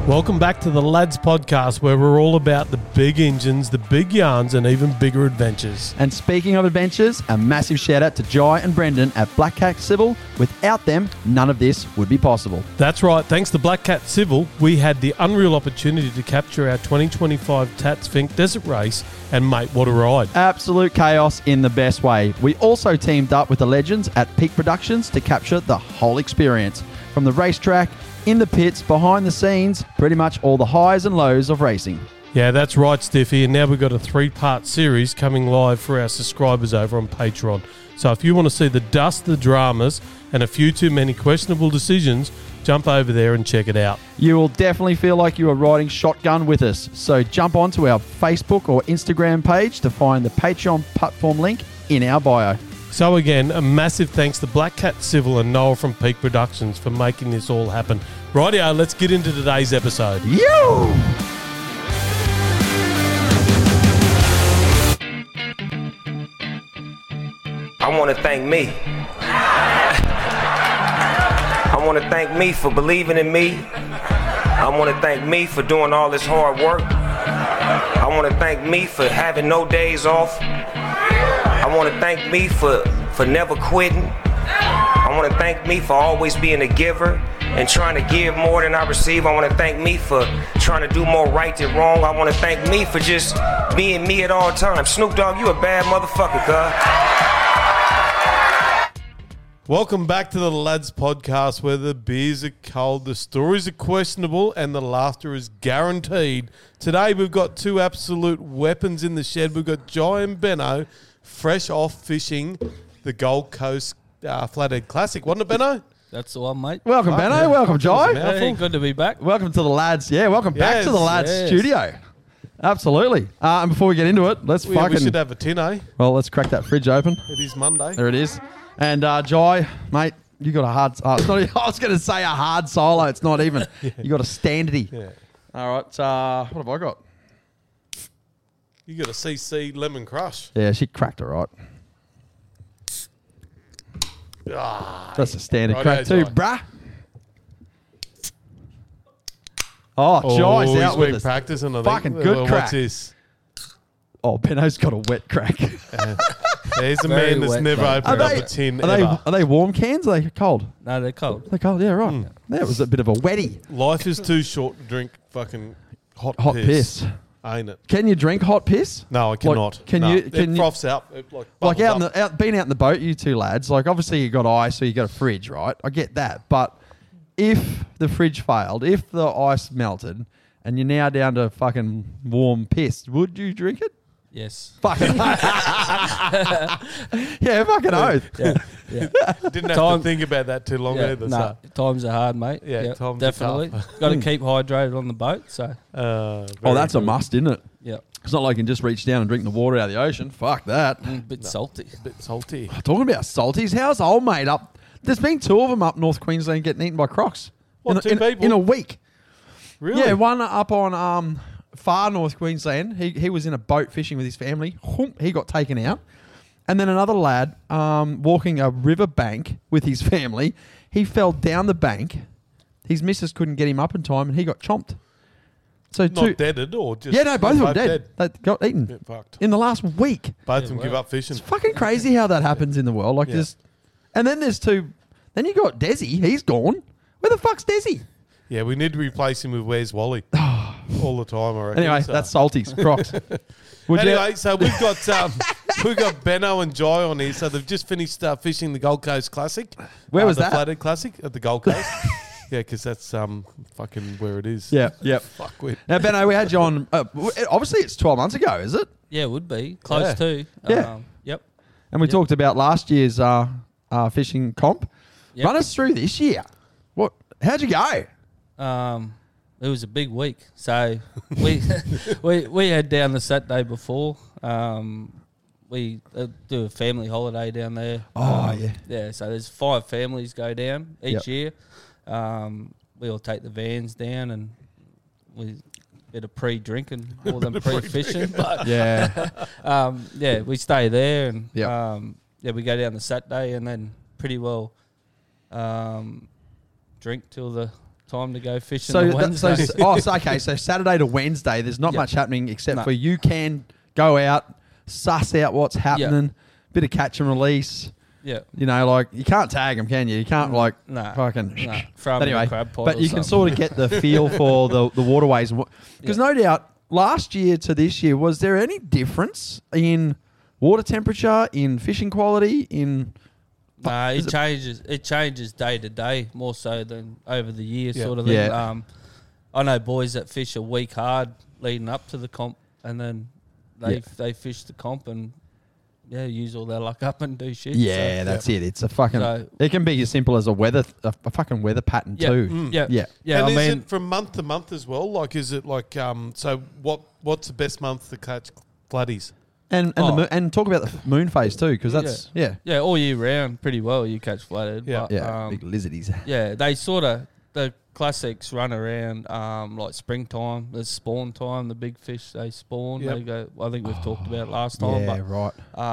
Welcome back to the Lads Podcast, where we're all about the big engines, the big yarns, and even bigger adventures. And speaking of adventures, a massive shout out to Jai and Brendan at Black Cat Civil. Without them, none of this would be possible. That's right. Thanks to Black Cat Civil, we had the unreal opportunity to capture our 2025 Tats Fink Desert Race, and mate, what a ride. Absolute chaos in the best way. We also teamed up with the legends at Peak Productions to capture the whole experience. From the racetrack, in the pits, behind the scenes, pretty much all the highs and lows of racing. Yeah, that's right, Stiffy. And now we've got a 3-part series coming live for our subscribers over on Patreon. So if you want to see the dust, the dramas, and a few too many questionable decisions, jump over there and check it out. You will definitely feel like you are riding shotgun with us. So jump onto our Facebook or Instagram page to find the Patreon platform link in our bio. So again, a massive thanks to Black Cat Civil and Noel from Peak Productions for making this all happen. Rightio, let's get into today's episode. Yo! I want to thank me. I want to thank me for believing in me. I want to thank me for doing all this hard work. I want to thank me for having no days off. I want to thank me for never quitting. I want to thank me for always being a giver and trying to give more than I receive. I want to thank me for trying to do more right than wrong. I want to thank me for just being me at all times. Snoop Dogg, you a bad motherfucker, cuz. Welcome back to the Lads Podcast, where the beers are cold, the stories are questionable, and the laughter is guaranteed. Today we've got two absolute weapons in the shed. We've got Jai and Benno, fresh off fishing the Gold Coast Flathead Classic. Wasn't it, Benno? That's the one, mate. Welcome, Benno. yeah. Welcome, Jai. Hey, good to be back. Welcome to the Lads. Yeah, welcome back to the Lads yes. studio. Absolutely. And before we get into it, let's We fucking... should have a tin, eh? Well, let's crack that fridge open. It is Monday. There it is. And Jai, mate, you got a hard... it's not, I was going to say a hard solo. It's not even. You got a standardy. Yeah. All right. What have I got? You got a CC Lemon Crush. Yeah, she cracked it right. That's a standard Righto, crack too, Jai. bruh. Oh, Jai's out he's with been us. practicing, I think. Fucking good What's crack. this? Oh, Benno's got a wet crack. There's a Very man that's wet, never mate. opened up a tin ever. Are they warm cans? Or are they cold? No, they're cold. They're cold, yeah, right. That was a bit of a wetty. Life is too short to drink fucking hot piss. Ain't it? Can you drink hot piss? No, I cannot. Can No. you? It Can you? froths out. It Like bubbles up. being out in the boat, you two lads. Like obviously you got ice, so you got a fridge, right? I get that, but if the fridge failed, if the ice melted, and you're now down to fucking warm piss, would you drink it? Yes. Fucking yeah, fucking oath. Yeah. Yeah. Didn't have Time- to think about that too long yeah. either. No, times are hard, mate. Yeah, times are definitely. tough. Got to keep hydrated on the boat. So, Oh, that's a must, isn't it? yeah. It's not like you can just reach down and drink the water out of the ocean. Fuck that. A bit salty. A bit salty. Talking about salties, how's old mate up? There's been 2 of them up North Queensland getting eaten by crocs. What, 2 people? In a week. Really? Yeah, one up on far North Queensland. He was in a boat fishing with his family. He got taken out. And then another lad walking a river bank with his family. He fell down the bank. His missus couldn't get him up in time and he got chomped. So Not deaded or just... Yeah, no, both of them dead. They got eaten Get fucked. in the last week. Both of them give up fishing. It's fucking crazy how that happens in the world. Like Yeah. this, and then there's 2. Then you got Desi. He's gone. Where the fuck's Desi? Yeah, we need to replace him with Where's Wally all the time, I reckon. Anyway, So- that's salties, Crocs. Would you- Anyway, so we've got Benno and Jai on here. So they've just finished fishing the Gold Coast Classic. Where was the that? Flathead Classic at the Gold Coast. Yeah, because that's fucking where it is. Yeah, yep. Fuck with. Now, Benno, we had you on. Obviously, it's 12 months ago, is it? Yeah, it would be. Close Yeah. to. Yeah. Yep. And we talked about last year's fishing comp. Yep. Run us through this year. What? How'd you go? It was a big week. So we we had down the Saturday before. We do a family holiday down there. Oh, yeah. Yeah, so there's 5 families go down Yep. each year. We all take the vans down and we bit of pre-drinking more than pre-fishing. But Yeah. yeah, we stay there and Yep. yeah, we go down the Saturday and then pretty well drink till the time to go fishing So, on Wednesday. so Saturday to Wednesday, there's not Yep. much happening except No. for you can go out, suss out what's happening, bit of catch and release. yeah. You know, like you can't tag them, can you? You can't like Nah. fucking. Nah. Throw 'em in a Anyway, crab pot but or you can something. sort of get the feel for the waterways, because no doubt last year to this year, was there any difference in water temperature, in fishing quality, in? Nah, Is it changes. It changes day to day more so than over the year, Yeah. sort of thing. Yeah. I know boys that fish a week hard leading up to the comp, and then they fish the comp and use all their luck up and do shit. Yeah, that's it. It's a fucking. So- it can be as simple as a fucking weather pattern Yeah. too. Yeah, Yeah. yeah. and I is mean, it from month to month as well? Like, is it like so? What's the best month to catch flatties? And Oh. and talk about the moon phase too, because that's yeah all year round, pretty well you catch flathead. Yeah. but, yeah big lizardies. they sort of the classics run around like springtime. There's spawn time. The big fish they spawn. Yep. They go. I think we've talked about it last time. Yeah, right.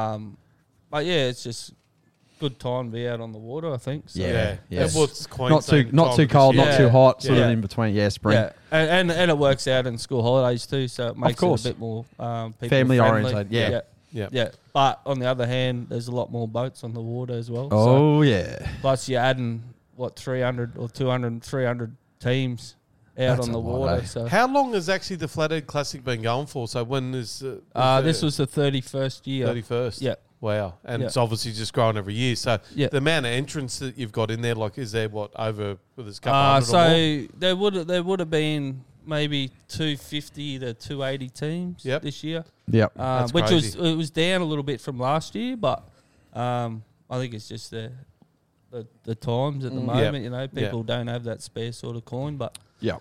But yeah, it's just good time to be out on the water. I think. So. Yeah. And what's Not Queensland too time of cold, this not year? too hot, sort Yeah. of in between. Yeah, spring. Yeah, and it works out in school holidays too, so it makes it course. a bit more people Family friendly. oriented, yeah. Yeah. But on the other hand, there's a lot more boats on the water as well. So Oh yeah. plus you're adding 300 or 200, 300 teams out That's on a the lot, water. eh? So How long has actually the Flathead Classic been going for? So when is this was the 31st year. 31st? Yeah. Wow. And Yeah. it's obviously just growing every year. So Yeah. the amount of entrants that you've got in there, like, is there over there's a couple hundred or more? So there would have been maybe 250 to 280 teams Yep. this year. Yep. That's Which crazy. was down a little bit from last year, but I think it's just the times at the moment. You know, people don't have that spare sort of coin, but Yep.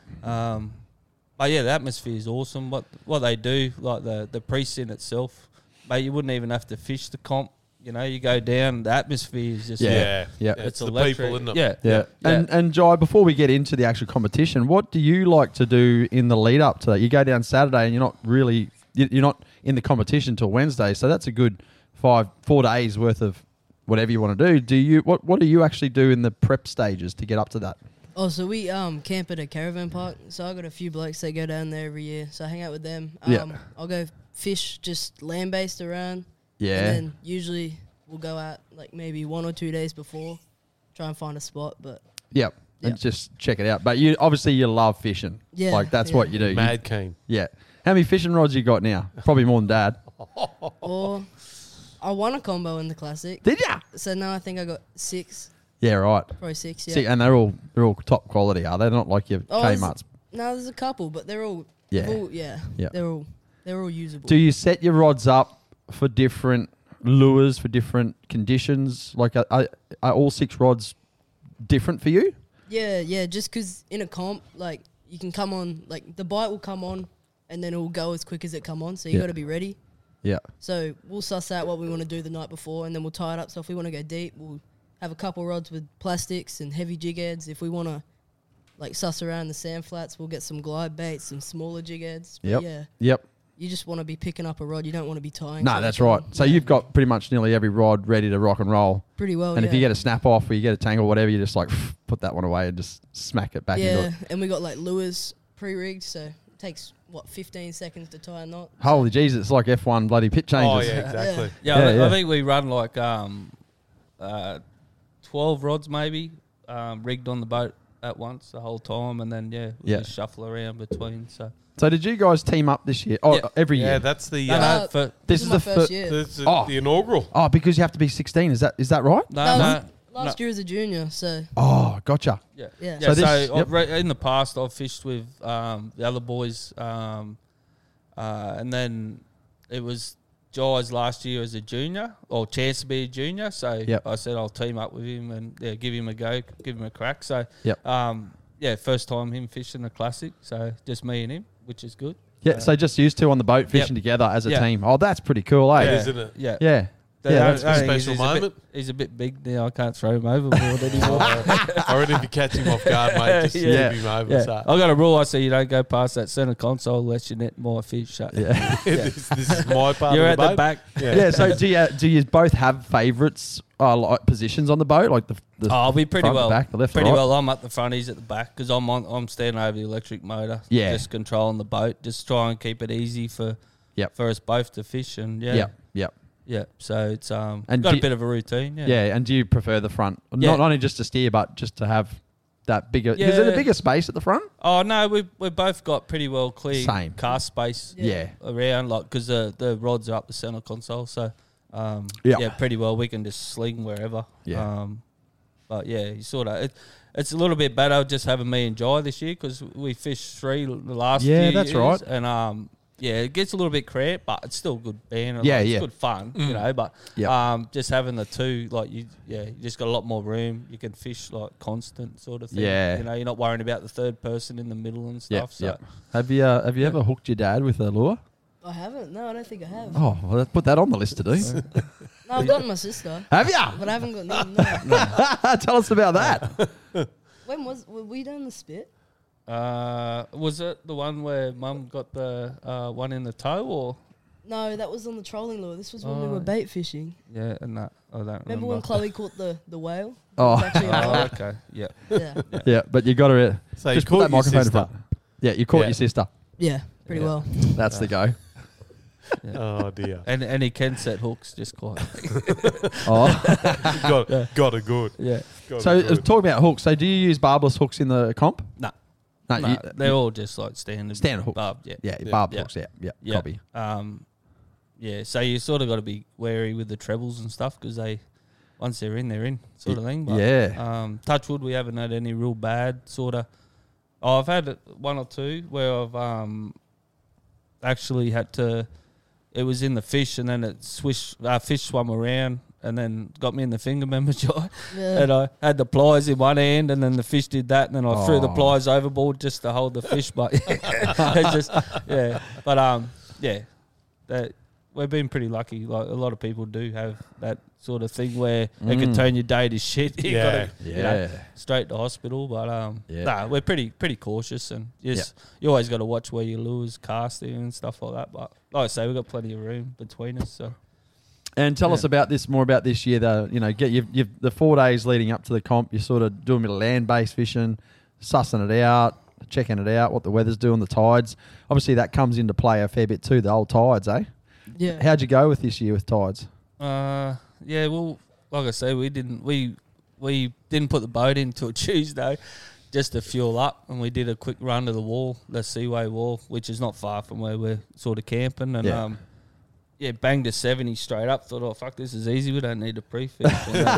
but yeah, the atmosphere is awesome. What they do, like the precinct itself, mate, you wouldn't even have to fish the comp. You know, you go down, the atmosphere is just Yeah. Yeah. It's the electric. people, isn't it? Yeah, Yeah. And Jai, before we get into the actual competition, what do you like to do in the lead up to that? You go down Saturday and you're not in the competition till Wednesday, so that's a good 4 days worth of whatever you want to do. What do you actually do in the prep stages to get up to that? Oh, so we camp at a caravan park. So I got a few blokes that go down there every year. So I hang out with them. Yeah. I'll go fish just land based around. Yeah. And then usually we'll go out like maybe 1 or 2 days before, try and find a spot. But Yep. And Yep. just check it out. But you obviously you love fishing. Yeah, Like that's yeah. what you do. Mad keen. Yeah. How many fishing rods you got now? Probably more than Dad. or I won a combo in the classic. Did ya? So now I think I got 6, Yeah, right. probably 6. Yeah. See, and they're all top quality, are they? They're not like your Oh, Kmart's. No, there's a couple, but they're all Yeah. yeah. They're all usable. Do you set your rods up for different lures for different conditions? Like, are all 6 rods different for you? Yeah, just because in a comp, like, you can come on, like, the bite will come on, and then it will go as quick as it come on, so you Yeah. got to be ready. Yeah. So we'll suss out what we want to do the night before, and then we'll tie it up. So if we want to go deep, we'll have a couple rods with plastics and heavy jig heads. If we want to, like, suss around the sand flats, we'll get some glide baits, some smaller jig heads. But Yep. yeah, Yep. you just want to be picking up a rod. You don't want to be tying. No, to that's it. right. So Yeah. you've got pretty much nearly every rod ready to rock and roll. Pretty well, And yeah. if you get a snap off or you get a tangle, whatever, you just like put that one away and just smack it back into Yeah, it. and we got, like, lures pre-rigged, so it takes, 15 seconds to tie a knot. Holy Jesus, it's like F1 bloody pit changes. Oh, yeah, exactly. Yeah, Yeah, I yeah. think we run like 12 rods maybe rigged on the boat at once the whole time, and then we Yeah. just shuffle around between. So So did you guys team up this year? Oh, Yeah. every Yeah, year. that's the no, Uh, no, for, This is is my the first fir- year. that's the, Oh. the inaugural. Oh, because you have to be 16. Is that right? no, That no, was last year as a junior, so Oh, gotcha. yeah. yeah. Yeah, So so, this- yep. in the past, I've fished with the other boys, and then it was Jai's last year as a junior, or chance to be a junior. So Yep. I said I'll team up with him and give him a go, give him a crack. So Yep. first time him fishing the classic. So just me and him, which is good. Yeah, so just used to on the boat fishing together as a Yeah. team. Oh, that's pretty cool, eh? It Yeah. is, isn't it? Yeah, Yeah. that's a special moment. He's a bit big now. I can't throw him overboard anymore. I reckon if you catch him off guard, mate, just Yeah. tip him over. Yeah. So. I got a rule. I say you don't go past that centre console unless you net more fish. So. Yeah. this is my part You're of at the the boat. back. Yeah. So do you both have favourites, like positions on the boat, like the Oh, I'll be pretty front, the well. back, the left, Pretty right? well. I'm up the front. He's at the back because I'm standing over the electric motor. Yeah. Just controlling the boat. Just try and keep it easy for us both to fish and Yep. Yeah, so it's And got do- a bit of a routine. Yeah. Yeah, and do you prefer the front? Yeah. Not only just to steer, but just to have that bigger. Is Yeah. it a bigger space at the front? Oh no, we both got pretty well clear Same. cast space. Yeah. Around like because the rods are up the center console, so Yeah. yeah, pretty well. We can just sling wherever. Yeah. But yeah, you sort of it's a little bit better just having me and Jai this year because we fished 3 the last Yeah, few that's years, right. and yeah, it gets a little bit cramped, but it's still good band. Yeah, it's yeah. good fun, you know. But Yeah. just having the two, like you just got a lot more room. You can fish like constant sort of thing. Yeah. you know, you're not worrying about the third person in the middle and Yeah. stuff. So Yeah. Have you ever hooked your dad with a lure? I haven't. No, I don't think I have. Oh, well, let's put that on the list to do. No, I've gotten my sister, Have ya? but I haven't got no. Tell us about that. When were we done the spit? was it the one where Mum got the one in the toe, or No, that was on the trolling lure. This was when we Oh. were bait fishing. yeah, and that I don't remember. Remember when Chloe caught the whale? Oh. It was actually a Oh, whale. okay, yeah. Yeah, Yeah, but you got to So just you put caught that your microphone in sister. front. Yeah, you caught Yeah. your sister. yeah, pretty Yeah. well. That's the go. Oh dear. And he can set hooks just quite. Oh, got a good. Yeah. Got so a good. talking about hooks. So do you use barbless hooks in the comp? No. No, No, they're all just like standard Standard hooks. barb, yeah. yeah, Yeah. barb Yeah. hooks. Yeah, Yeah. copy. Yeah, so you sort of got to be wary with the trebles and stuff because once they're in, sort of thing. But, Yeah. touch wood, we haven't had any real bad sort of. Oh, I've had one or two where I've actually had to. It was in the fish, and then fish swam around, and then got me in the finger member jar. Yeah. And I had the pliers in one hand, and then the fish did that, and then I threw the Oh. pliers overboard just to hold the fish. But it's just but yeah, that we've been pretty lucky. Like a lot of people do have that sort of thing where it can turn your day to shit. You Yeah. gotta, you know, Yeah. straight to hospital. But Yeah. nah, we're pretty cautious, and you always got to watch where your lures casting and stuff like that. But like I say, we've got plenty of room between us. So And tell us Yeah. about more about this year. Though you've the 4 days leading up to the comp. You're sort of doing a bit of land-based fishing, sussing it out, checking it out, what the weather's doing, the tides. Obviously, that comes into play a fair bit too. The old tides, eh? Yeah. How'd you go with this year with tides? yeah, well, like I say, we didn't put the boat in till Tuesday just to fuel up, and we did a quick run to the wall, the Seaway wall, which is not far from where we're sort of camping, and banged a 70 straight up. Thought, oh fuck, this is easy. We don't need a pre-fish.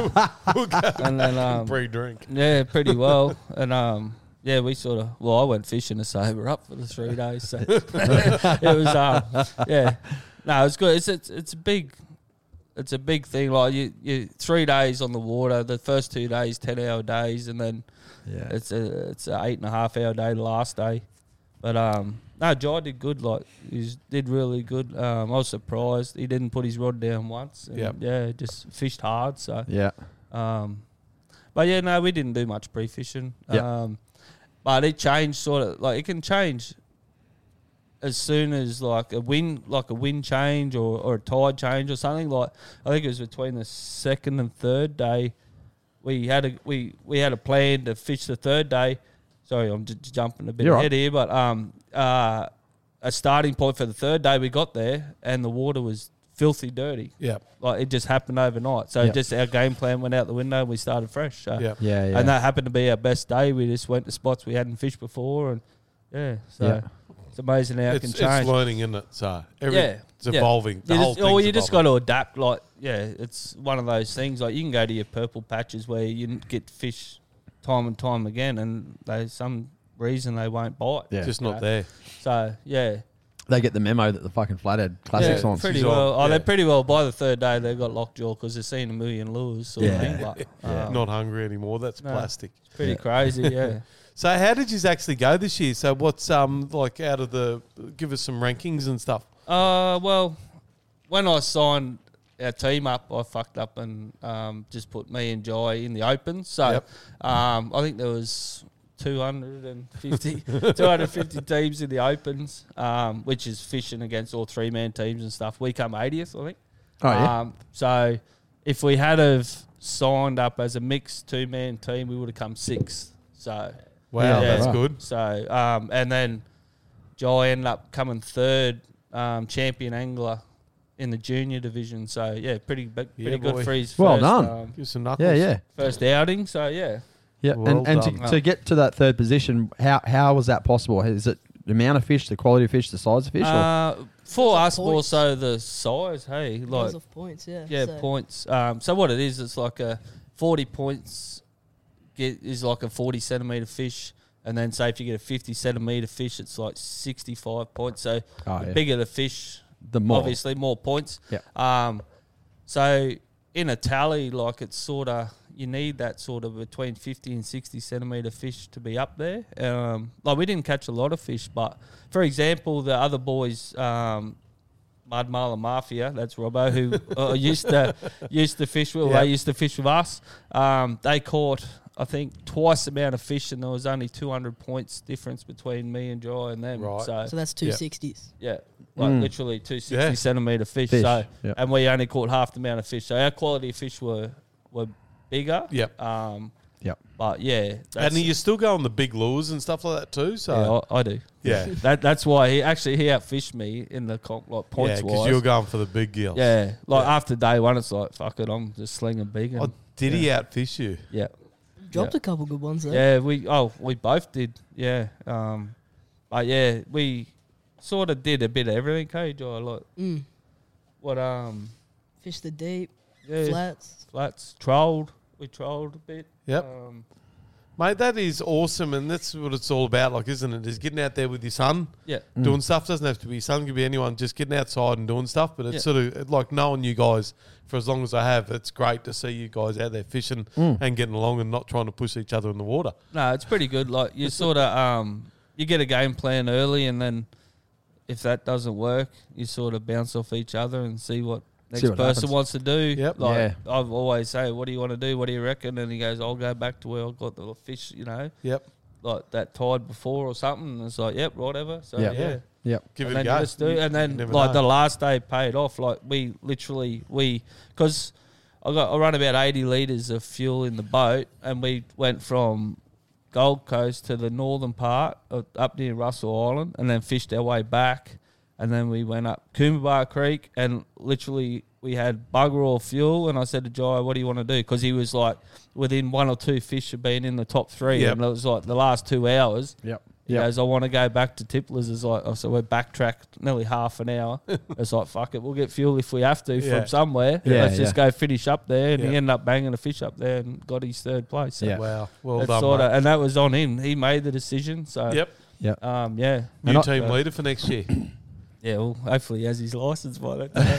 And then Pre-drink. yeah, pretty well, and yeah, we sort of. Well, I went fishing to sober up for the 3 days, so it was yeah. No, it's good. It's a big. It's a big thing. Like you 3 days on the water. The first 2 days, 10-hour days, and then it's a 8.5 hour day the last day. But no, Jai did good. Like he did really good. I was surprised he didn't put his rod down once. And Yep. yeah, just fished hard. So Yeah. but yeah, no, we didn't do much pre-fishing. Yep. But it changed sort of like it can change as soon as like a wind change or a tide change or something. Like I think it was between the second and third day we had a plan to fish the third day. Sorry, I'm just jumping a bit You're ahead here, but a starting point for the third day we got there and the water was filthy dirty. Yeah. Like it just happened overnight. So Yep. just our game plan went out the window and we started fresh. So Yeah. Yeah. and that happened to be our best day. We just went to spots we hadn't fished before, and so Yeah. it's amazing how it can It's change. learning, isn't it? So Yeah. it's evolving. The whole you thing's just got evolving. to adapt. Like, it's one of those things. Like, you can go to your purple patches where you get fish time and time again, and some reason they won't bite. Yeah. Just not there. So They get the memo that the fucking Flathead Classic's on. pretty She's well. on, Oh, yeah. they're pretty well. By the third day, they got lockjaw because they've seen a million lures. Sort of Yeah. thing. But, Not hungry anymore. That's No. plastic. it's pretty crazy. Yeah. So how did you actually go this year? So what's like out of the? Give us some rankings and stuff. Well, when I signed our team up, I fucked up and just put me and Jai in the open. So Yep. I think there was 250 teams in the opens, which is fishing against all 3-man teams and stuff. We come 80th, I think. Oh, yeah. So if we had have signed up as a mixed 2-man team, we would have come 6th. So Wow, Yeah, that's right. good. so and then Jai ended up coming 3rd champion angler in the junior division. So yeah, pretty Yeah, good boy. for his Well first, done. Give some knuckles. Yeah, yeah. first outing. So yeah. Yeah, Well and done. to get to that third position, how was that possible? Is it the amount of fish, the quality of fish, the size of fish? For Those are us, more points. so the size. Hey, like Lots of points, yeah. yeah, So points. So what it is, it's like a 40 points is like a 40 centimetre fish. And then say if you get a 50 centimetre fish, it's like 65 points. So Oh, the yeah. bigger the fish, the more. obviously more points. Yeah. So in a tally, like it's sort of, you need that sort of between 50 and 60 centimetre fish to be up there. Like we didn't catch a lot of fish, but for example, the other boys, Mud Marlin Mafia, that's Robbo, who used to fish with, Yeah. they used to fish with us. They caught, I think, twice the amount of fish, and there was only 200 points difference between me and Jai and them. Right. so that's 260s. Yeah, like literally 260 Yeah. centimetre fish. Fish, So, yep. and we only caught half the amount of fish. So our quality of fish were bigger. Yep. Yep. But yeah, And you still go on the big lures and stuff like that too. So yeah, I do. yeah, That's why he outfished me in the comp, like yeah, points because wise. you're going for the big gills. Yeah, like Yeah. after day one, it's like fuck it, I'm just slinging big. And, Oh, did he outfish you? yeah, Dropped a couple good ones there. yeah. We both did. Yeah. But yeah, we sort of did a bit of everything. Hey, Jai, like what? Fish the deep, Yeah, flats. trolled. We trolled a bit. Yep. Mate, that is awesome, and that's what it's all about, like, isn't it? Is getting out there with your son, Yeah. doing stuff. Doesn't have to be your son, could be anyone, just getting outside and doing stuff. But it's Yeah. sort of like knowing you guys for as long as I have, it's great to see you guys out there fishing and getting along and not trying to push each other in the water. No, it's pretty good. Like you sort of you get a game plan early, and then if that doesn't work, you sort of bounce off each other and see what next See what person happens. wants to do. Yep. Like Yeah. I've always say, what do you want to do? What do you reckon? And he goes, I'll go back to where I got the fish, Yep. like that tide before or something. And it's like, yep, whatever. So Yeah. yeah. Yep. Give And it a then go. you just do, and then never like know. the last day paid off. Like we literally because I run about 80 litres of fuel in the boat, and we went from Gold Coast to the northern part up near Russell Island, and then fished our way back, and then we went up Coomba Creek, and literally we had bugger all fuel. And I said to Jai, "What do you want to do?" Because he was like within 1 or 2 fish of being in the top 3, Yep. and it was like the last 2 hours. Yep. He goes, I want to go back to Tipplers. It's like, so we're backtracked nearly half an hour. It's like, fuck it, we'll get fuel if we have to Yeah. from somewhere. Yeah, Let's just go finish up there. And Yeah. he ended up banging a fish up there and got his 3rd place. So Yeah. Wow. Well that's done, sorta, mate. and that was on him. He made the decision. So Yep. Yep. yeah, New And I- team leader for next year. yeah. Well, hopefully he has his license by that time.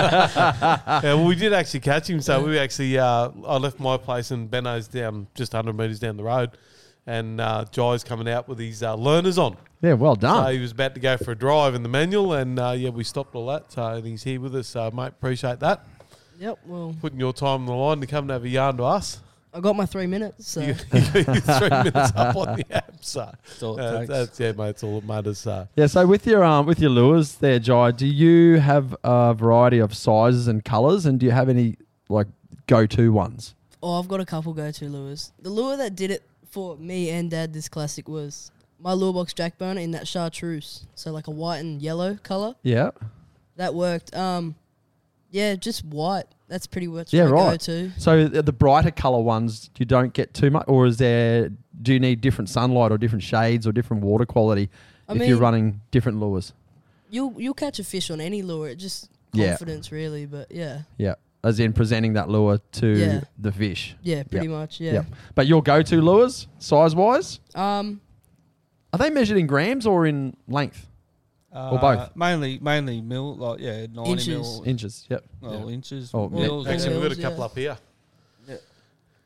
Yeah, well, we did actually catch him. So we actually, I left my place and Benno's down just 100 metres down the road. And Jai's coming out with his learners on. Yeah, well So done. he was about to go for a drive in the manual. And yeah, we stopped all that. So he's here with us. So, mate, appreciate that. Yep. Well, Putting your time on the line to come and have a yarn to us. I got my 3 minutes. So You got your 3 minutes up on the app. So That's all it takes. that's, yeah, mate, it's all that matters. So. Yeah, so with your lures there, Jai, do you have a variety of sizes and colours, and do you have any like go-to ones? I've got a couple go-to lures. The lure that did it for me and Dad this classic was my lure box jack burner in that chartreuse. So like a white and yellow colour. Yeah. That worked. Yeah, just white. That's pretty much Yeah, my right. go-to. So the brighter colour ones, you don't get too much, or do you need different sunlight or different shades or different water quality I if mean, you're running different lures? You'll catch a fish on any lure. It just Yeah. confidence really, but yeah. Yeah, as in presenting that lure to Yeah. the fish. Yeah, pretty much, yeah. Yep. But your go-to lures, size-wise, are Um, they measured in grams or in length? Or both? Mainly mil, like 90 Inches. mil. Inches, yep. Well, inches. Oh, mils, Actually, Yeah. we've got a Yeah. couple up here.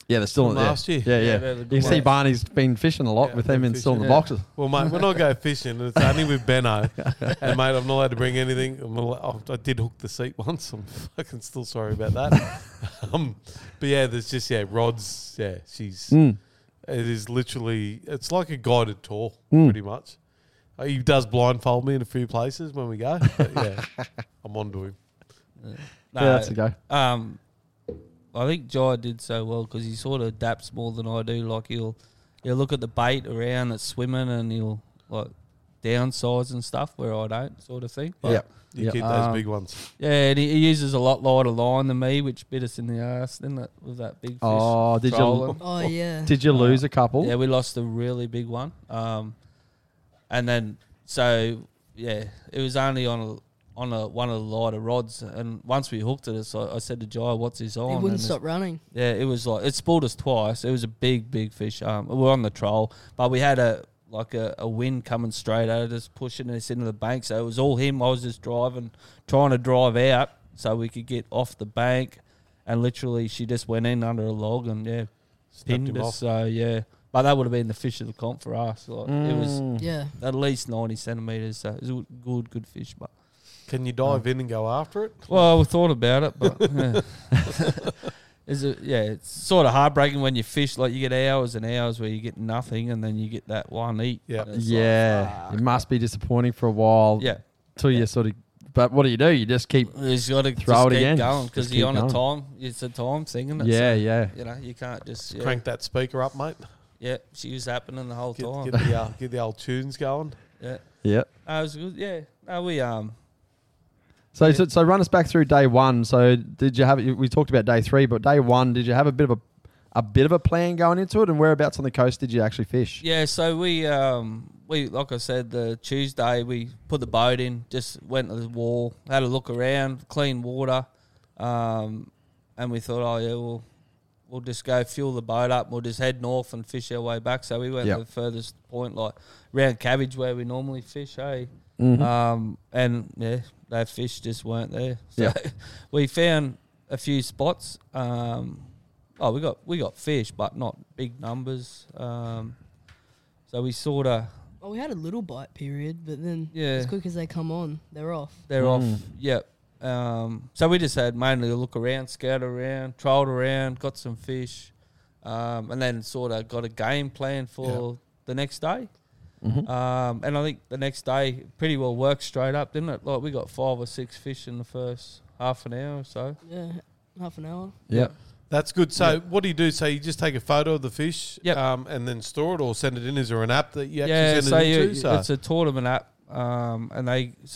Yeah, they're still From in there. last year. Yeah, Yeah, yeah. they're the You good see ones. Barney's been fishing a lot Yeah, with them been and still in the fishing. boxes. Well, mate, when I go fishing, it's only with Benno. And, mate, I'm not allowed to bring anything. I did hook the seat once. I'm fucking still sorry about that. But, yeah, there's just, rods. Yeah, she's... Mm. It is literally... It's like a guided tour, Mm. pretty much. He does blindfold me in a few places when we go. But, yeah, I'm on to him. Yeah, that's a go. I think Jai did so well because he sort of adapts more than I do. Like he'll look at the bait around that's swimming and he'll like downsize and stuff where I don't, sort of thing. But Yeah. You Yep. keep those big ones. yeah, and he uses a lot lighter line than me, which bit us in the ass, didn't it? With that big fish. Oh, did trolling. you? Oh yeah. Did you lose a couple? Yeah, we lost a really big one. And then so yeah, it was only on one of the lighter rods, and once we hooked it, so I said to Jai, "What's this on?" He And wouldn't it's- stop running. Yeah, it was like it spooled us twice. It was a big fish. We were on the troll, but we had a wind coming straight at us, pushing us into the bank. So it was all him. I was just trying to drive out so we could get off the bank, and literally she just went in under a log and Snapped pinned him us. off. So yeah, but that would have been the fish of the comp for us. Like, It was Mm. Yeah. at least 90 centimeters. So it was a good fish, but. Can you dive in and go after it? Well, we thought about it, but yeah. It's sort of heartbreaking when you fish. Like you get hours and hours where you get nothing, and then you get that one eat. Yeah. And it's Yeah, like, it must be disappointing for a while. yeah. Till you sort of. But what do? You just keep. You just got to Throw it keep again. going Just because keep you're on a going. time. It's a time thing, isn't it? Yeah, So, yeah. You know, you can't just Crank that speaker up, mate. Yeah, she was happening the whole time. Get the old tunes going. Yeah, Yeah. it was good. Yeah, no, we So run us back through day one. So did you have? We talked about day three, but day one, did you have a bit of a plan going into it? And whereabouts on the coast did you actually fish? Yeah, so we like I said, the Tuesday we put the boat in, just went to the wall, had a look around, clean water, and we thought, we'll just go fuel the boat up, we'll just head north and fish our way back. So we went Yep. to the furthest point, like around Cabbage where we normally fish, hey. Mhm. And yeah, those fish just weren't there. So Yeah. we found a few spots. We got fish, but not big numbers. So we sort of Oh, we had a little bite period, but then Yeah. as quick as they come on, they're off. they're off. Yep. So we just had mainly a look around, scout around, trolled around, got some fish, and then sort of got a game plan for the next day. Mhm. And I think the next day pretty well worked straight up, didn't it? Like we got 5 or 6 fish in the first half an hour or so. Yeah, half an hour. Yeah. That's good. So what do you do? So you just take a photo of the fish Yep. and then store it or send it in? Is there an app that you actually Yeah, send so it into? it's a tournament app, and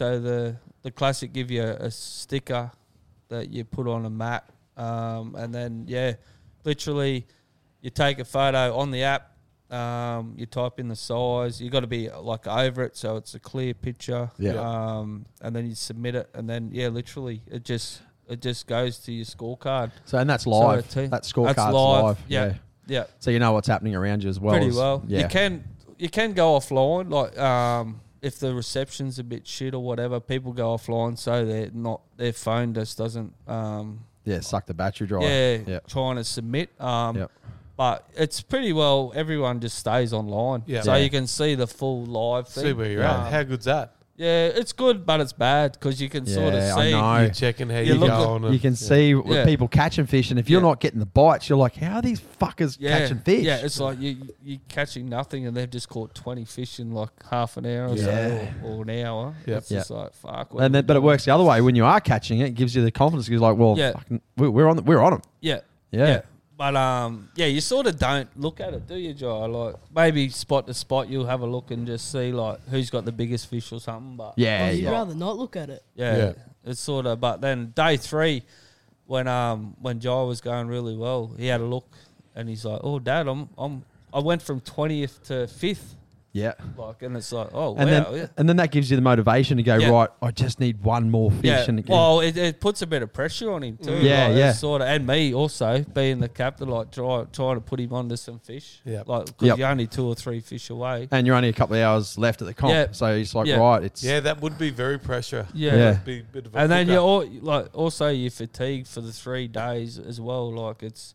the Classic give you a sticker that you put on a mat, and then literally you take a photo on the app. You type in the size. You got to be like over it, so it's a clear picture. Yeah. And then you submit it, and then literally it just goes to your scorecard. So and that's live. So That scorecard's that's live. live. Yeah. Yeah. So you know what's happening around you as well. Pretty as- well. Yeah. You can go offline, like if the reception's a bit shit or whatever, people go offline so their phone just doesn't Yeah. Suck the battery dry. Yeah. trying to submit. Yep. But it's pretty well everyone just stays online. Yeah. So Yeah. you can see the full live thing. See where you're at. How good's that? Yeah, it's good, but it's bad because you can sort of Yeah, I see. know. You're checking how You you're look at- going. and- You can see Yeah. people catching fish, and if you're Yeah. not getting the bites, you're like, "How are these fuckers Yeah, catching fish?" Yeah, it's like you catching nothing, and they've just caught 20 fish in like half an hour or Yeah. so, or an hour. Yep. It's just like fuck. what and are then, we but it doing? works the other way. When you are catching it, it gives you the confidence. You're like, "Well, Yeah. fucking, we're on them." Yeah, Yeah. But you sort of don't look at it, do you, Joe? Like maybe spot to spot, you'll have a look and just see like who's got the biggest fish or something. But Yeah, Oh, you'd yeah. rather not look at it. Yeah. it's sort of. But then day 3, when Joe was going really well, he had a look and he's like, "Oh, Dad, I went from 20th to 5th." Yeah. Like, and it's like, oh, And wow, then and then that gives you the motivation to go, Yeah. right, I just need one more fish. yeah. And Well, it puts a bit of pressure on him too. Yeah, like, yeah. it's sort of, and me also being the captain, like trying to put him onto some fish. Yeah. Like because Yep. you're only 2 or 3 fish away. and you're only a couple of hours left at the comp. Yeah. So it's like, Yeah. right, it's Yeah, that would be very pressure. Yeah. Yeah. It'd be a bit of a And then kicker. you're also you're fatigued for the 3 days as well. Like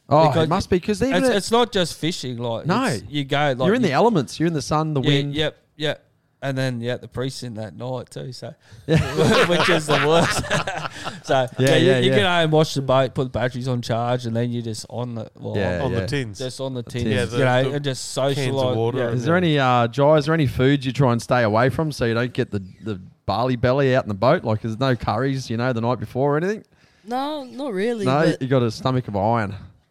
Oh, Because it must be because even It's not just fishing. Like No. you go. Like you're in you- the elements. You're in the sun, the wind. Yep. And then the precinct that night too. So, which is the worst. So you get home, and watch the boat, put the batteries on charge, and then you just on the on the tins. just on the tins. tins. Yeah, and just socialise. cans of water Yeah. and Is there any Jai, is there any foods you try and stay away from so you don't get the barley belly out in the boat? Like there's no curries, the night before or anything? No, not really. No, but you got a stomach of iron.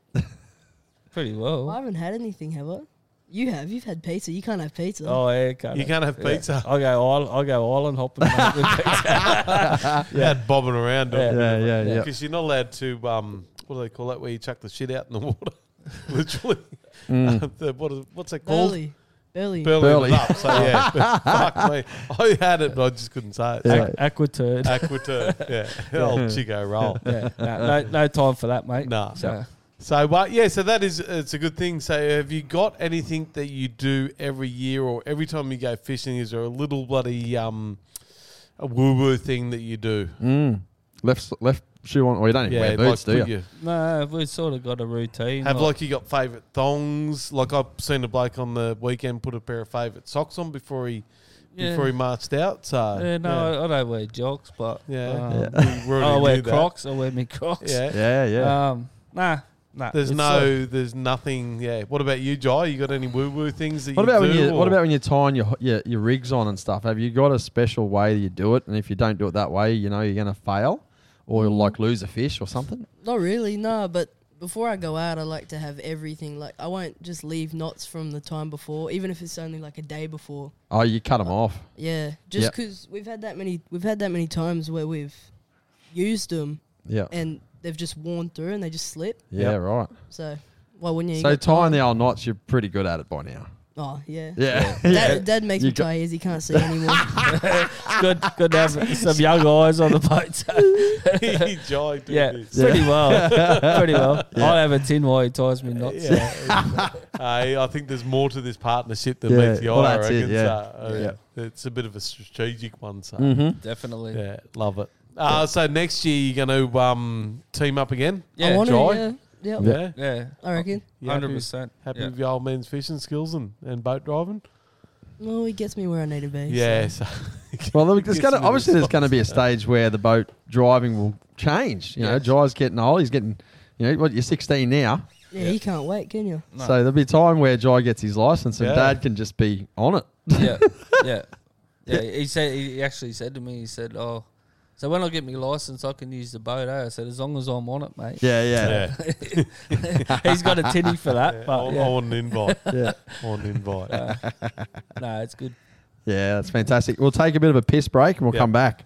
Pretty well. I haven't had anything, have I? You have. You've had pizza. You can't have pizza. Oh yeah, You can't have pizza. I'll go island hopping mate, with pizza. Yeah, bobbing around. Yeah. Yeah. Because you're not allowed to. What do they call that? Where you chuck the shit out in the water, literally. What's that called? Burley. Burling it up. So yeah, fuck me. I had it, but I just couldn't say it. Yeah. Aquaturd. Aquaturd. Yeah, old Chico roll. Yeah. No time for that, mate. Nah. So So that is, it's a good thing. So have you got anything that you do every year or every time you go fishing? Is there a little bloody a woo-woo thing that you do? Left shoe on. Well, you don't even wear boots, do you? no, we've sort of got a routine. Have like you got favourite thongs? Like I've seen a bloke on the weekend put a pair of favourite socks on before he marched out. So I don't wear jocks, but we I already wear knew that. Crocs. I wear me Crocs. Yeah. Nah. There's nothing. Yeah. What about you, Jai? You got any woo-woo things that What you about do? what about when you're tying your rigs on and stuff? Have you got a special way that you do it? And if you don't do it that way, you're going to fail or you'll like lose a fish or something? Not really, no. But before I go out, I like to have everything. Like I won't just leave knots from the time before, even if it's only like a day before. Oh, you cut them off. Yeah, just because we've had that many times where we've used them Yeah. and they've just worn through and they just slip. Yeah, right. So, when you So get tying time- the old knots, you're pretty good at it by now. Oh yeah. Yeah. Dad makes You me try his. He can't see anymore. Good to have some young eyes on the boat. Jai do Yeah, this? pretty well. I'll have a tin while he ties me knots. Yeah. I think there's more to this partnership than Yeah. meets the eye. Well, I that's it, reckon. yeah. So, it's a bit of a strategic one. So Definitely. yeah, love it. So next year you're going to team up again? Yeah, I want Jai? to. Yeah. Yeah. Yeah, I reckon. You happy- 100%. Happy Yeah. with your old man's fishing skills and boat driving? Well, he gets me where I need to be. Yeah. So. So Well, there's Gets gonna, me obviously the there's going to be a stage where the boat driving will change. Yes. Jai's getting old. He's getting, you're 16 now. Yeah, you can't wait, can you? No. So there'll be a time where Jai gets his license and Yeah. Dad can just be on it. Yeah. He actually said to me, he said, "Oh, so when I get my license, I can use the boat." I said, "As long as I'm on it, mate." Yeah. He's got a tinny for that, I but yeah. want an invite. Yeah. I want an invite. No, it's good. Yeah, that's fantastic. We'll take a bit of a piss break and we'll Yep. come back.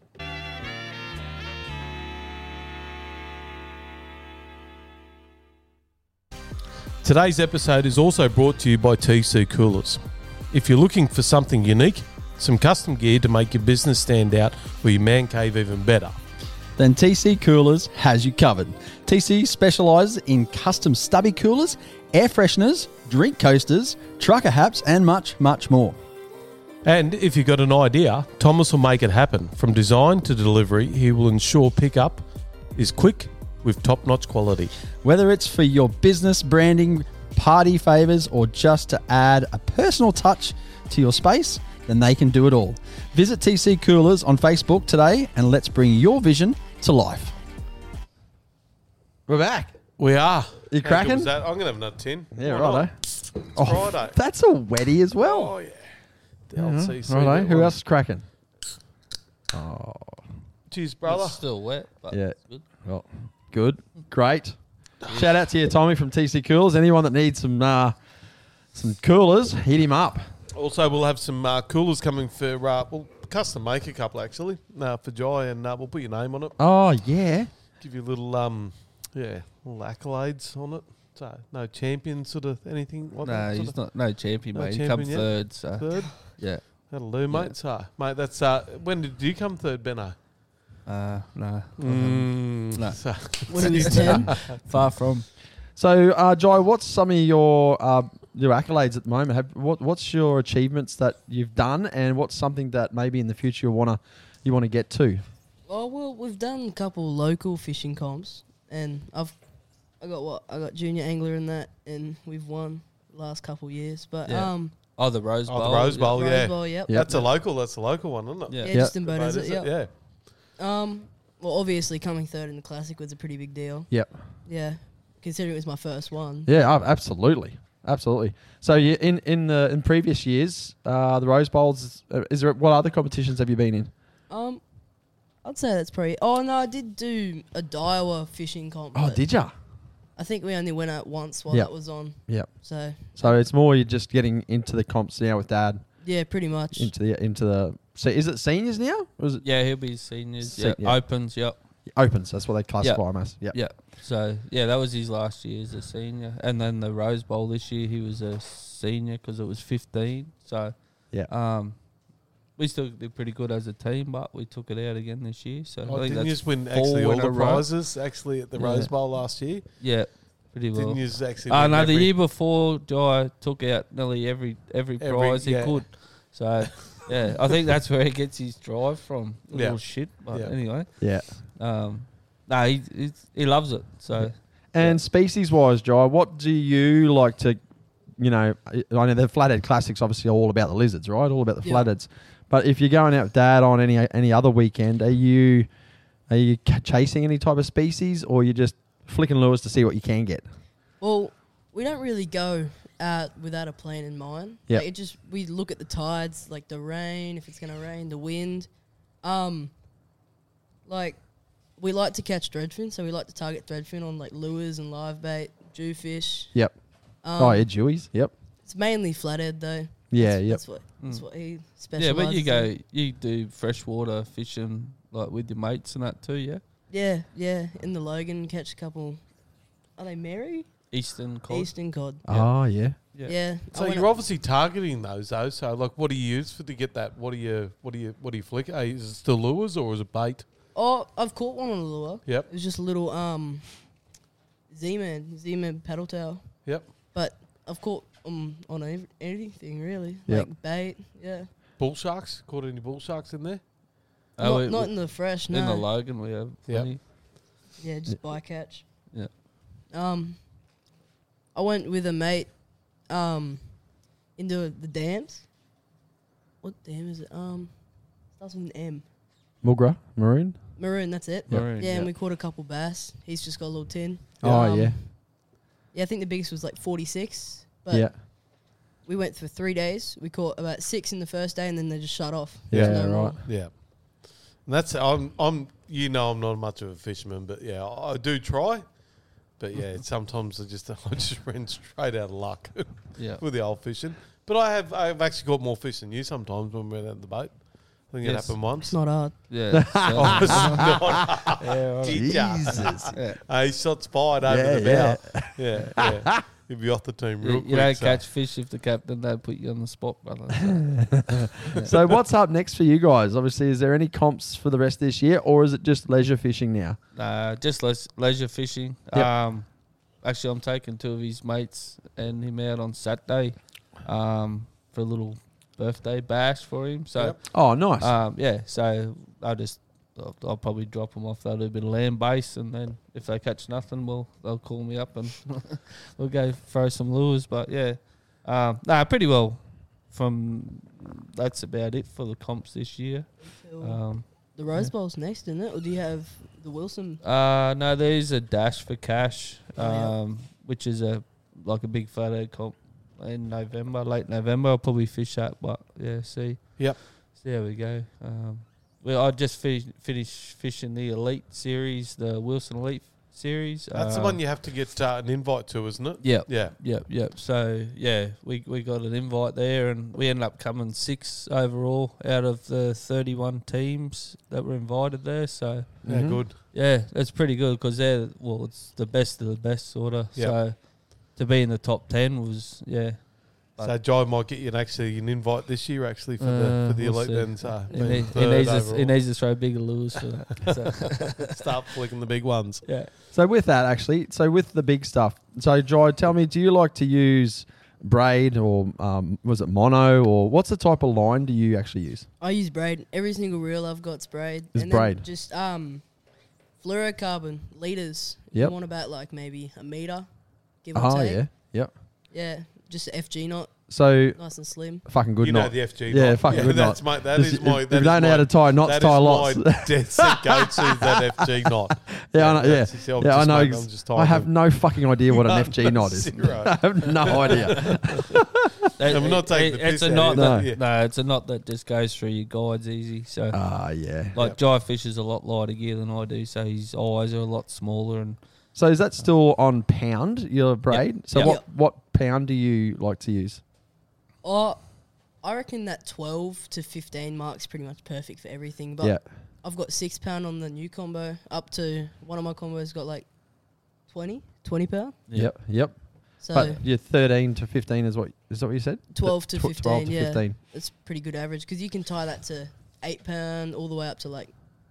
Today's episode is also brought to you by TC Coolers. If you're looking for something unique, some custom gear to make your business stand out or your man cave even better, then TC Coolers has you covered. TC specialises in custom stubby coolers, air fresheners, drink coasters, trucker hats, and much, much more. and if you've got an idea, Thomas will make it happen. From design to delivery, he will ensure pickup is quick with top-notch quality. Whether it's for your business branding, party favours, or just to add a personal touch to your space, then they can do it all. Visit TC Coolers on Facebook today and let's bring your vision to life. We're back. We are. You How good cracking? was that? I'm going to have another 10. Yeah, Why righto. not? Friday. That's a wetty as well. Oh, yeah. The old CC. Righto. that Who one. else is cracking? Cheers, brother. It's still wet, but Yeah. it's good. Well, good. Great. Shout out to you, Tommy from TC Coolers. Anyone that needs some coolers, hit him up. Also, we'll have some coolers coming for, we'll custom make a couple actually for Jai, and we'll put your name on it. Oh, yeah. Give you a little, little accolades on it. So, no champion sort of anything like No, that. he's not no champion, No mate. He champion come yet? third, so Third? yeah. That'll do, mate. So, mate, that's, when did you come third, Benno? No. No. So, When he was 10. Far from. So, Jai, what's some of your accolades at the moment? What's your achievements that you've done, and what's something that maybe in the future you want to get to? Oh, well, we've done a couple local fishing comps, and I I got junior angler in that, and we've won the last couple years. But Yeah. Oh, the Rose Bowl. Oh, the Rose Bowl, Rose yeah. Bowl, yep. Yep. That's a local one, isn't it? Yeah. Yeah, Yep. just in Bow Boat, Desert, is it? yep. Yeah. Well, obviously coming third in the classic was a pretty big deal. Yep. Yeah, considering it was my first one. Yeah, absolutely. Absolutely. So you in previous years, the Rose Bowls, is there what other competitions have you been in? I'd say that's pretty. Oh no, I did do a Daiwa fishing comp. Oh, but did ya? I think we only went out once while Yep. that was on. Yep. So So it's more you're just getting into the comps now with Dad, yeah, pretty much. into the. So is it seniors now? Or is it Yeah, he'll be seniors. Se- Yeah. yeah. Opens, yep. opens? That's what they classify them as. Yeah. Yeah. So, yeah, that was his last year as a senior. And then the Rose Bowl this year, he was a senior because it was 15. So, Yeah. we still did pretty good as a team, but we took it out again this year. So, Oh, I think didn't you that's just win 4 actually all in a the row. prizes actually at the Yeah. Rose Bowl last year? Yeah, pretty well. Didn't you just actually Oh, win no, the every- year before, Jai took out nearly every prize he yeah. could. So, yeah, I think that's where he gets his drive from. A Yeah. little shit. But Yeah. anyway, Yeah. no, he loves it. So, And species wise, Jai, what do you like to, I know the Flathead Classics obviously all about the lizards, right? All about the Yeah. flatheads. But if you're going out with Dad on any other weekend, are you chasing any type of species, or you just flicking lures to see what you can get? Well, we don't really go out without a plan in mind. Yep. Like we look at the tides, like the rain, if it's gonna rain, the wind. Like we like to catch threadfin, so we like to target threadfin on like lures and live bait, jewfish. Yep. Um, Jewies. Yep. It's mainly flathead though. Yeah. That's, Yep. That's what he yeah, specializes. but you do freshwater fishing like with your mates and that too, yeah? Yeah. In the Logan, catch a couple. Are they Mary? Eastern cod. Eastern cod. Oh yeah. Yeah. So I went you're up- obviously targeting those though. So like, what do you use to get that? What do you flick? Is it still lures or is it bait? Oh, I've caught one on a lure. Yep. It was just a little Z-Man paddle tail. Yep. But I've caught on anything really. Yep. Like bait, yeah. Bull sharks? Caught any bull sharks in there? Not in the fresh, no. In the Logan we have Yep. plenty. Yeah, just bycatch. Yeah. I went with a mate into the dams. What dam is it? Starts with an M. Mugra, maroon. Maroon, that's it. Maroon, Yeah, and yeah. we caught a couple bass. He's just got a little tin. Oh yeah. Yeah, I think the biggest was like 46. But Yeah. we went for 3 days. We caught about 6 in the first day, and then they just shut off. Yeah, There's no right. more. Yeah. And that's I'm I'm not much of a fisherman, but yeah, I do try. But yeah, sometimes I just ran straight out of luck Yeah. with the old fishing. But I've actually caught more fish than you sometimes when we went out in the boat. I think it Yes. happened once. It's not hard. Yeah. Oh, it's not. yeah, Did ya? Jesus. Hey, shots fired over Yeah, the bow. Yeah. You'll be off the team real quick. you don't so. catch fish if the captain don't put you on the spot, brother. So, So what's up next for you guys? Obviously, is there any comps for the rest of this year, or is it just leisure fishing now? just leisure fishing. Yep. Actually, I'm taking 2 of his mates and him out on Saturday for a little birthday bash for him. So, Yep. Oh, nice. yeah, so I'll probably drop them off. They'll do a bit of land base, and then if they catch nothing, they'll call me up and we'll go throw some lures. But yeah, pretty well. That's about it for the comps this year. The Rose Bowl's next, isn't it? Or do you have the Wilson? No, there's a dash for cash, Oh, which is a big flathead comp in November, late November. I'll probably fish that, but yeah, see how we go. I just finished fishing the Elite Series, the Wilson Elite Series. That's the one you have to get an invite to, isn't it? Yeah. Yeah. Yep. So yeah, we got an invite there, and we ended up coming 6 overall out of the 31 teams that were invited there. So Yeah, good. yeah, that's pretty good because it's the best of the best sort of. Yep. So to be in the top 10 was So Jai might get you an invite this year actually for the we'll elite. see. Then so He being needs third to overall. throw bigger lures for that. So, Start flicking the big ones. yeah. So with that, actually, with the big stuff, so Jai, tell me, do you like to use braid or was it mono, or what's the type of line do you actually use? I use braid. Every single reel I've got's braid. Is and then braid. Just Fluorocarbon leaders. If Yep. You want about like maybe a meter, give or Oh, take. yeah. Yep. Yeah, just a FG knot, So, nice and slim. fucking good You know knot. the FG Yeah, knot. fucking good that's knot. My, that Just- is my. if That you is don't know my, how to tie knots, that tie is lots. my dead set go-to is that FG knot. Yeah, I know, yeah. That's- I'm Yeah, I just know. making- I'm just I have typing. no fucking idea what an No, FG knot is. zero. I have no idea. I'm not taking the It's piss a out knot of that it. no, it's a knot that just goes through your guides easy. So Yeah. like Jai fishes a lot lighter gear than I do, so his eyes are a lot smaller. And So is that still on pound, your braid? So Yep. what pound do you like to use? Oh, I reckon that 12 to 15 mark's pretty much perfect for everything. But Yeah. I've got 6 pound on the new combo, up to one of my combos got like 20 pound. Yep. So But your 13 to 15 is that what you said? 12 to 15, 12 to yeah. 15. It's pretty good average because you can tie that to 8 pound all the way up to like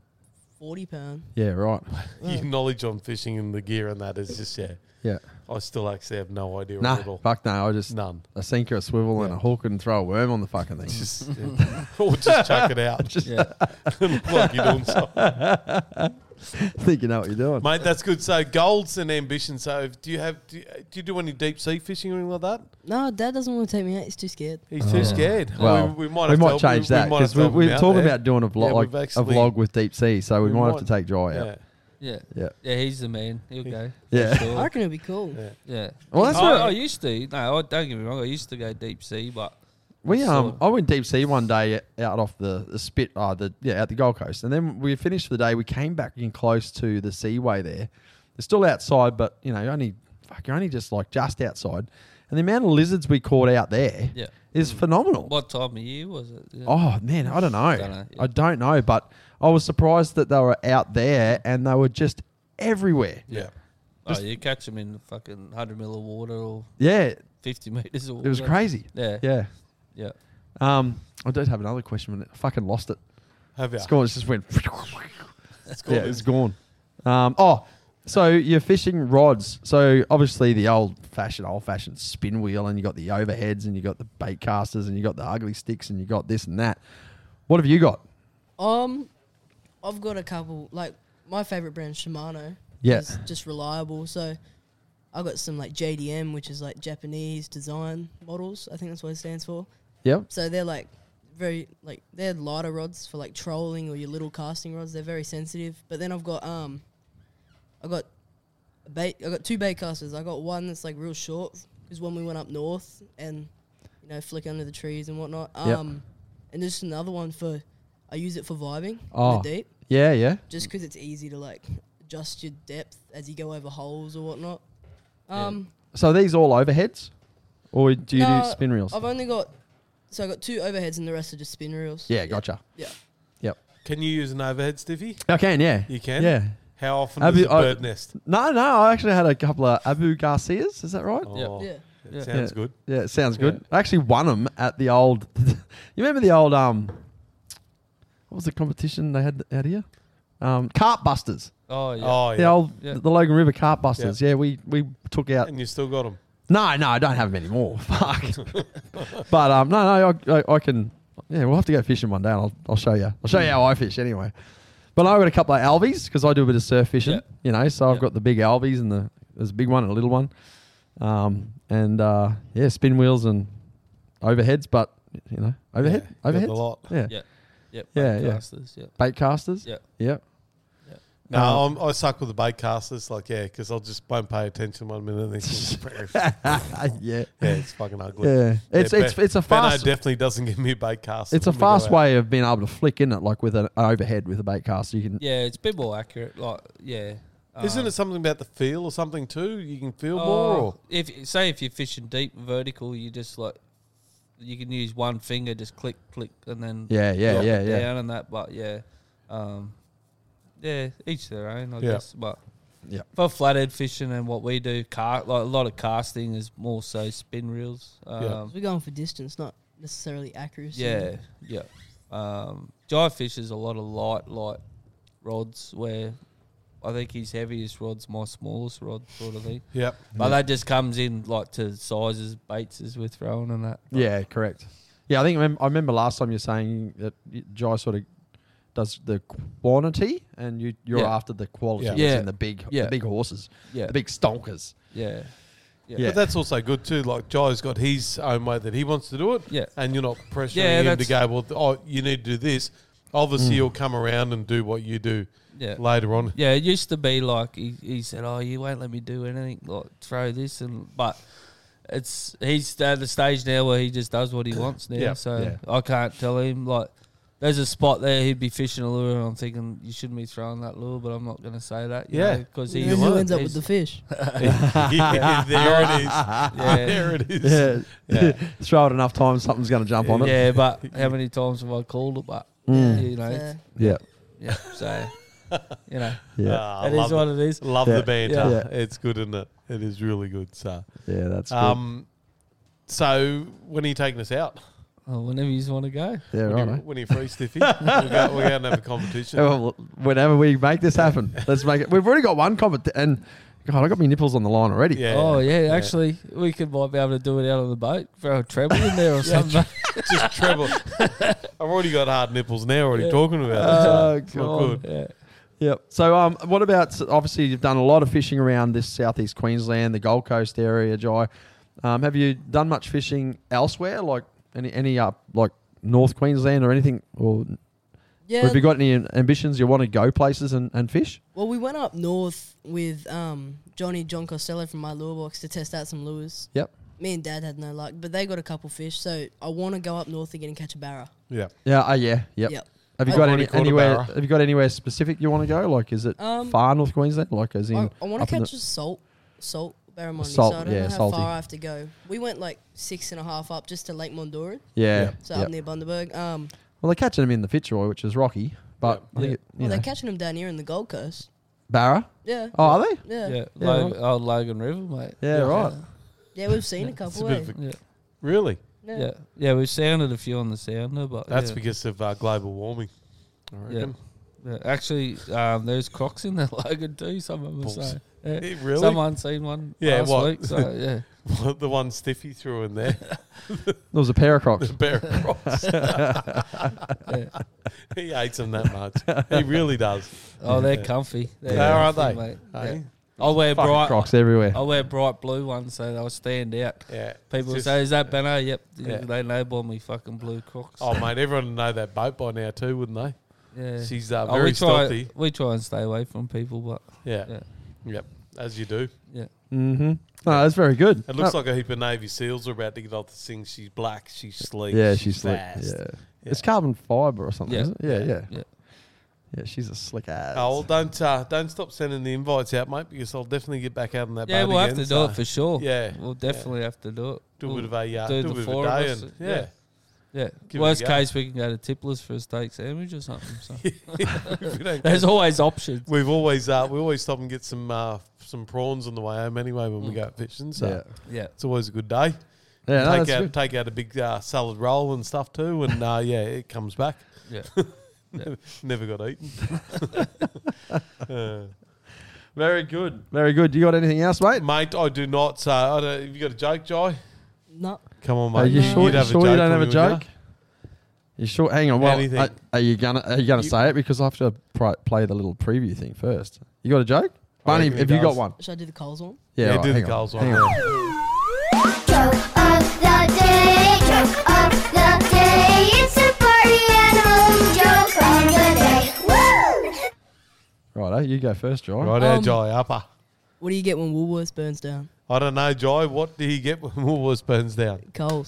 40 pound. Yeah, right. Your knowledge on fishing and the gear and that is just Yeah. I still actually have no idea Nah, at all. fuck no. I just None. a sinker, a swivel, and Yeah. a hook and throw a worm on the fucking thing. Just or just chuck it out. Just yeah, Look like you're doing something. think you know what you're doing. Mate, that's good. So goals and ambitions. So do you do any deep sea fishing or anything like that? No, Dad doesn't want to take me out. He's too scared. He's too scared. Well, we might, we have might to help- change that might have because to help we're him out talking there. about doing a vlog, Yeah, like we've actually- a vlog with deep sea, so we We might have might- to take Jai out. Yeah. Yeah. yeah. He's the man. He'll go. for Yeah. sure. I reckon it'd be cool. Yeah. Yeah. Well, that's I, what I used to. No, don't get me wrong. I used to go deep sea, but we So- I went deep sea one day out off the spit out the Gold Coast, and then we finished for the day. We came back in close to the seaway there. It's still outside, but you're only just like just outside, and the amount of lizards we caught out there yeah. is phenomenal. What time of year was it? Yeah. Oh man, I don't know. Dunno, yeah. I don't know, but I was surprised that they were out there and they were just everywhere. Yeah. Oh, you catch them in fucking 100 mil of water or Yeah, 50 meters of water. it was crazy. Yeah. Yeah. Yeah. I did have another question, but I fucking lost it. Have you? It's gone. It just went. It's gone. Yeah, it's gone. So you're fishing rods. So obviously the old-fashioned spin wheel, and you got the overheads, and you got the bait casters, and you got the ugly sticks, and you got this and that. What have you got? I've got a couple. Like my favorite brand, Shimano. Yeah. Is just reliable. So I got some like JDM, which is like Japanese design models. I think that's what it stands for. Yep. So they're like they're lighter rods for like trolling or your little casting rods. They're very sensitive. But then I've got two bait casters. I got one that's like real short because when we went up north and flick under the trees and whatnot. Yep. And just another one I use it for vibing in Oh. the deep, Yeah. just because it's easy to like adjust your depth as you go over holes or whatnot. So are these all overheads, or do you No, do spin reels? I've only got I got 2 overheads and the rest are just spin reels. Yeah, gotcha. Yeah. Yep. Can you use an overhead stiffy? I can. Yeah. You can? Yeah. How often Abu- does a bird nest? No. I actually had a couple of Abu Garcias. Is that right? Oh, Yeah. it sounds Yeah. good. Yeah, it sounds good. I actually won them at the old. You remember the old what was the competition they had out here? Carp Busters. Oh, yeah. Oh, The yeah. old Yeah. the Logan River Carp Busters. Yeah, we took out. And you still got them. No, I don't have them anymore. Fuck. But no, I can. Yeah, we'll have to go fishing one day. And I'll show you. I'll show you how I fish anyway. But I've got a couple of albies because I do a bit of surf fishing. So I've got the big albies and there's a big one and a little one. Spin wheels and overheads, but overhead, Yeah, got overheads. the lot. Yeah. Yeah. Yep. Yeah, yeah. Casters, yep. Bait casters. Yep. Yep. No, I suck with the bait casters. Like, because I'll just won't pay attention 1 minute. And Yeah. it's fucking ugly. Yeah. It's a Benno fast. definitely doesn't give me a bait caster. It's a when we go fast out. way of being able to flick in it, like with an overhead with a bait caster. You can. Yeah, it's a bit more accurate. Like, yeah. Isn't it something about the feel or something too? You can feel more. Oh, Or? if you're fishing deep vertical, you just like you can use one finger, just click, and then Yeah. drop it down and that. But each their own, I guess. But Yeah. for flathead fishing and what we do, like a lot of casting is more so spin reels. We're going for distance, not necessarily accuracy. Yeah. Jai fishes a lot of light rods where I think his heaviest rod's my smallest rod sort of thing. Yep. But that just comes in like to sizes, baits as we're throwing and that. Yeah, correct. Yeah, I think I remember last time you were saying that Jai sort of does the quantity, and you're Yeah. after the quality. Yeah. Yeah. In the big Yeah. horses, Yeah. the big stonkers. Yeah. Yeah. But that's also good too. Like Jai's got his own way that he wants to do it, Yeah. and you're not pressuring Yeah, him to that's- go. Well, you need to do this. Obviously, he'll come around and do what you do Yeah. later on. Yeah, it used to be like he said, "Oh, you won't let me do anything, like throw this," but he's at the stage now where he just does what he wants now. Yeah. So Yeah. I can't tell him like there's a spot there he'd be fishing a lure, and I'm thinking you shouldn't be throwing that lure, but I'm not going to say that. Yeah. because And he's then who ends up he's- with the fish? Yeah, there it is. Yeah. There it is. Yeah. Throw it enough times, something's going to jump on it. Yeah, but how many times have I called it? But Mm. you know, Fair. Yeah. yeah. So you know, Yeah. Ah, it is what it is. Love Yeah. the banter. Yeah. It's good, isn't it? It is really good. So, Yeah, that's good. so when are you taking us out? Oh, whenever you want to go. Yeah, When right. you, when you free, Stiffy? we're going to have a competition. Well, whenever we make this happen, let's make it. We've already got one competition, and God, I got my nipples on the line already. Yeah. Oh yeah, actually, we might be able to do it out on the boat. Throw a treble in there or something. Just treble. I've already got hard nipples now. Already Yeah. talking about it. Oh, It's not God. good. Yeah. Yep. So, what about? Obviously, you've done a lot of fishing around this southeast Queensland, the Gold Coast area, Jai. Have you done much fishing elsewhere, like any like North Queensland or anything, or Yeah. have you got any ambitions? You want to go places and fish? Well, we went up north with John Costello from My Lure Box to test out some lures. Yep. Me and Dad had no luck, but they got a couple fish, so I want to go up north again and catch a barra. Yeah. Yeah. Yeah. Yep. Yep. Have you I've got already caught a anywhere? barra. Have you got anywhere specific you want to go? Like, is it far North Queensland? Like, as in, I want up to in catch a salt barramundi, Salt, so I don't yeah, know how salty. far I have to go. We went like 6.5 up just to Lake Mondoro, yeah. so Yep. up near Bundaberg. Well, they're catching them in the Fitzroy, which is rocky, but I think Well, they're catching them down here in the Gold Coast. Barra. Yeah. Oh, are they? Yeah. Yeah. Yeah, Old Logan River, mate. Yeah, right. Yeah, we've seen a It's couple. a bit Eh? of a, Yeah. really? Yeah. Yeah, we've sounded a few on the sounder, but That's yeah. because of global warming. I Yeah. reckon. Yeah. Actually, there's crocs in that Logan too. Some of them Balls. say. Yeah. Eh, really? Someone seen one Yeah, last what? week. So yeah. The one Stiffy threw in there. There was a pair of crocs. The bear cross. He hates them that much. He really does. Oh, they're comfy. They are, aren't comfy, they? mate. Hey? Yeah. I'll wear Fucking bright. crocs everywhere. I'll wear bright blue ones so they'll stand out. Yeah. People It's say, "Is that Benno?" Yep. Yeah. They know me fucking blue crocs. Oh, mate, everyone would know that boat by now too, wouldn't they? yeah. She's Oh, very stealthy. we try and stay away from people, but Yeah. yeah. Yep. As you do. Yeah. Mm-hmm. No, that's very good. It looks like a heap of Navy SEALs are about to get off the thing. She's black. She's sleek. Yeah, she's slick. fast. Yeah. It's carbon fiber or something, Yeah. isn't it? Yeah, yeah. Yeah. Yeah, she's a slick ass. Oh, well, don't stop sending the invites out, mate, because I'll definitely get back out on that Yeah, boat we'll again. have to do so it for sure. Yeah. We'll definitely have to do it. Do a We'll bit of a do do a the bit of four a of day us. and Yeah. Yeah. Give it a Worst go. case, we can go to Tipler's for a steak sandwich or something. So If we don't there's get- always options. we always stop and get some prawns on the way home anyway when we go out fishing. So Yeah. Yeah. it's always a good day. Yeah, no, that's good. take out a big salad roll and stuff too, and yeah, it comes back. Yeah. Never got eaten. Very good. Very good. You got anything else, mate? Mate, I do not. So I don't. Have you got a joke, Jai? No. Come on, mate. Are you No. sure? You'd have a You joke don't have when a we were joke? You sure? Hang on. Well, Anything. are you gonna say it because I have to play the little preview thing first? You got a joke, Barney? reckon he Have you got does. one? Should I do the Coles one? Yeah, right, do the hang on, Coles one. hang on. Joke of the day, joke of the day. It's a party animal joke of the day. Woo! Righto, you go first, Jai. Right out, Jai. Upper. What do you get when Woolworths burns down? I don't know, Jai. What do you get when Woolworths burns down? Coles.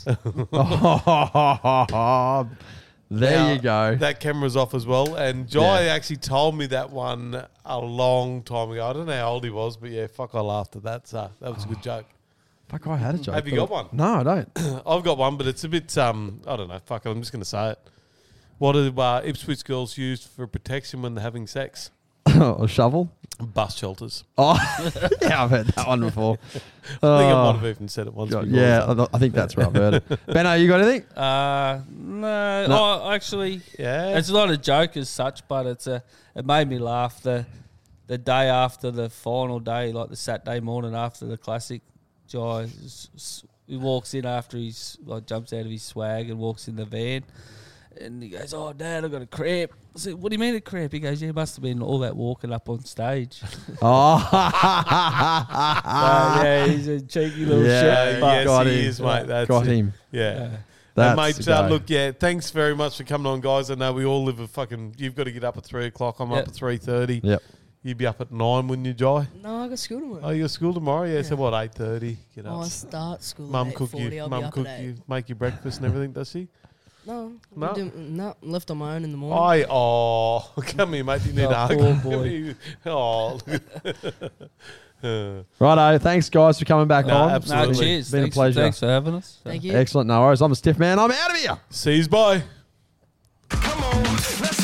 There Now, you go. That camera's off as well. And Jai Yeah. actually told me that one a long time ago. I don't know how old he was, but yeah, fuck, I laughed at that. So that was a good joke. Fuck, I had a joke. Have you but- got one? No, I don't. I've got one, but it's a bit, I don't know. Fuck it, I'm just going to say it. What do Ipswich girls use for protection when they're having sex? A shovel. Bus shelters. Oh, yeah, I've heard that one before. I think I Oh, might have even said it once. God, before. yeah, I think that's where I've heard it. Benno, you got anything? No. No. Oh, actually, Yeah. it's not a joke as such, but it made me laugh. The day after the final day, like the Saturday morning after the classic, Jai, he walks in after jumps out of his swag and walks in the van. And he goes, "Oh, Dad, I got a cramp." I said, "What do you mean a cramp?" He goes, "Yeah, it must have been all that walking up on stage." Oh, Yeah, he's a cheeky little Yeah, shit. But yes, got he him. is, mate. That's got it. him. Yeah. That's And mate, the guy. look, yeah, thanks very much for coming on, guys. I know we all live a fucking. You've got to get up at 3 o'clock. I'm up Yep. at 3:30. Yep. You'd be up at 9, wouldn't you, Jai? No, I got school tomorrow. Oh, you got school tomorrow? Yeah, so Yeah. what, 8:30? Get Oh, up. I start school Mum at cook 8:40. you. I'll be Mum up cook at 8. you. Make you breakfast and everything, does she? No, No? I'm left on my own in the morning. Come here, mate. You need Oh, a hug. poor boy. Oh. Righto. Thanks, guys, for coming back No, on. absolutely. No, cheers. Been a Thanks, pleasure. Thanks for having us. Thank you. Excellent. No worries. I'm a stiff man. I'm out of here. Sees, bye. Come on, let's